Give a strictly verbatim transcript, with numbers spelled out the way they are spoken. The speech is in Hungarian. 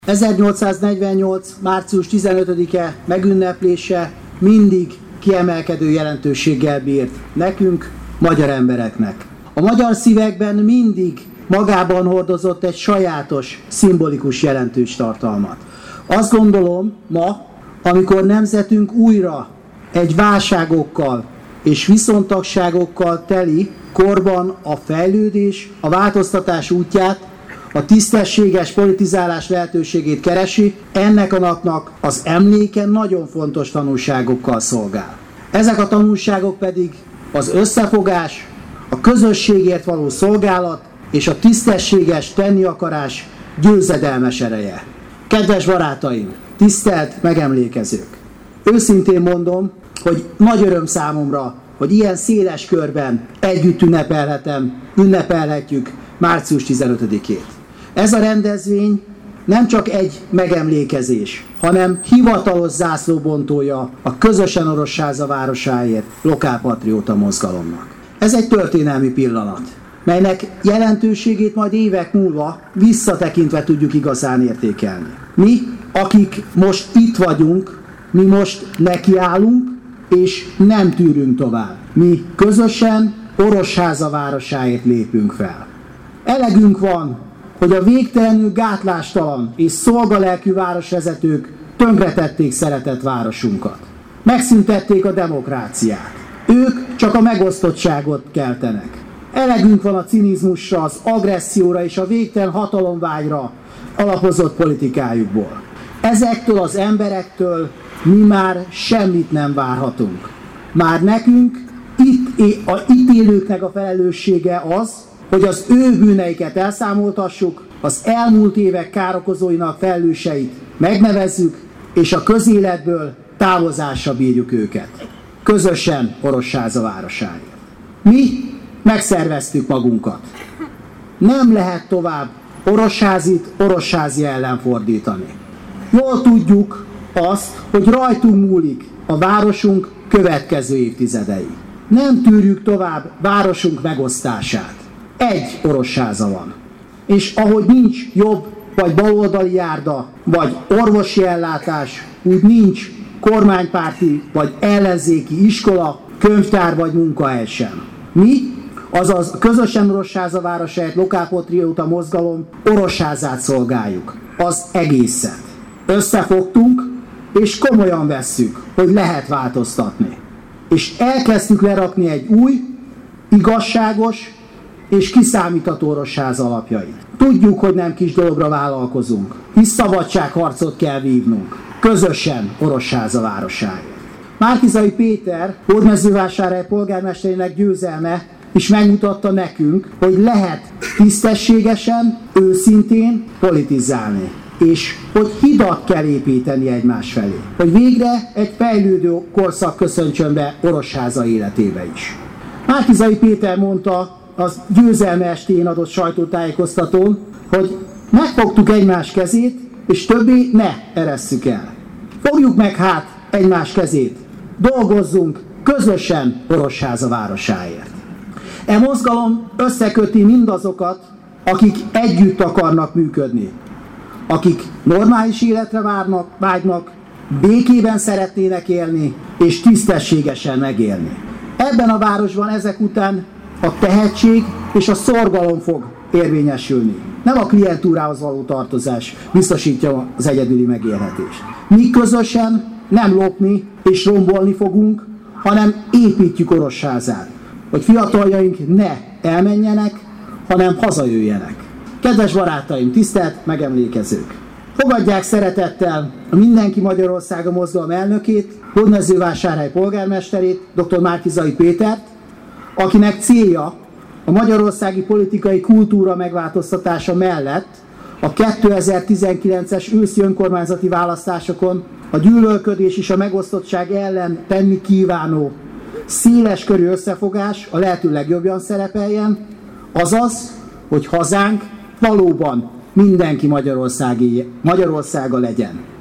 ezernyolcszáznegyvennyolc. március tizenötödike megünneplése mindig kiemelkedő jelentőséggel bírt nekünk, magyar embereknek. A magyar szívekben mindig magában hordozott egy sajátos, szimbolikus jelentős tartalmat. Azt gondolom ma, amikor nemzetünk újra egy válságokkal és viszontagságokkal teli korban a fejlődés, a változtatás útját, a tisztességes politizálás lehetőségét keresi, ennek a napnak az emléke nagyon fontos tanulságokkal szolgál. Ezek a tanulságok pedig az összefogás, a közösségért való szolgálat és a tisztességes tenni akarás győzedelmes ereje. Kedves barátaim, tisztelt megemlékezők! Őszintén mondom, hogy nagy öröm számomra, hogy ilyen széles körben együtt ünnepelhetem, ünnepelhetjük március tizenötödikét. Ez a rendezvény nem csak egy megemlékezés, hanem hivatalos zászlóbontója a Közösen Orosháza városáért lokálpatrióta mozgalomnak. Ez egy történelmi pillanat, melynek jelentőségét majd évek múlva visszatekintve tudjuk igazán értékelni. Mi, akik most itt vagyunk, mi most nekiállunk, és nem tűrünk tovább. Mi közösen Orosháza városáért lépünk fel. Elegünk van, hogy a végtelenül gátlástalan és szolgalelkű városvezetők tönkretették szeretett városunkat. Megszüntették a demokráciát. Ők csak a megosztottságot keltenek. Elegünk van a cinizmusra, az agresszióra és a végtelen hatalomvágyra alapozott politikájukból. Ezektől az emberektől mi már semmit nem várhatunk. Már nekünk, itt, a, itt élőknek a felelőssége az, hogy az ő bűneiket elszámoltassuk, az elmúlt évek károkozóinak felelőseit megnevezzük, és a közéletből távozásra bírjuk őket. Közösen Orosháza városáért. Mi megszerveztük magunkat. Nem lehet tovább Orosházit Orosházi ellen fordítani. Jól tudjuk azt, hogy rajtunk múlik a városunk következő évtizedei. Nem tűrjük tovább városunk megosztását. Egy Orosháza van. És ahogy nincs jobb vagy baloldali járda, vagy orvosi ellátás, úgy nincs kormánypárti vagy ellenzéki iskola, könyvtár vagy munkahely sem. Mi, azaz a Közösen Orosháza városáért lokálpatrióta mozgalom Orosházát szolgáljuk. Az egészet. Összefogtunk, és komolyan vesszük, hogy lehet változtatni. És elkezdtük lerakni egy új, igazságos és kiszámítható Orosháza alapjait. Tudjuk, hogy nem kis dologra vállalkozunk, hisz szabadságharcot kell vívnunk. Közösen Orosháza városáért. Márki-Zay Péter, Hódmezővásárhely polgármesterének győzelme is megmutatta nekünk, hogy lehet tisztességesen, őszintén politizálni. És hogy hidat kell építeni egymás felé. Hogy végre egy fejlődő korszak köszöntsön be Orosháza életébe is. Márki-Zay Péter mondta az győzelme estén adott sajtótájékoztatón, hogy megfogtuk egymás kezét, és többé ne eresszük el. Fogjuk meg hát egymás kezét, dolgozzunk közösen Orosháza városáért. E mozgalom összeköti mindazokat, akik együtt akarnak működni, akik normális életre várnak, vágynak, békében szeretnének élni, és tisztességesen megélni. Ebben a városban ezek után a tehetség és a szorgalom fog érvényesülni. Nem a klientúrához való tartozás biztosítja az egyedüli megélhetést. Mi közösen nem lopni és rombolni fogunk, hanem építjük Orosházát, hogy fiataljaink ne elmenjenek, hanem hazajöjjenek. Kedves barátaim, tisztelt megemlékezők! Fogadják szeretettel a Mindenki Magyarországa mozgalom elnökét, Hódmezővásárhely polgármesterét, dr. Márki-Zay Pétert, akinek célja a magyarországi politikai kultúra megváltoztatása mellett a kétezer-tizenkilences őszi önkormányzati választásokon a gyűlölködés és a megosztottság ellen tenni kívánó széles körű összefogás a lehető legjobban szerepeljen, azaz, hogy hazánk valóban mindenki Magyarországi, Magyarországa legyen.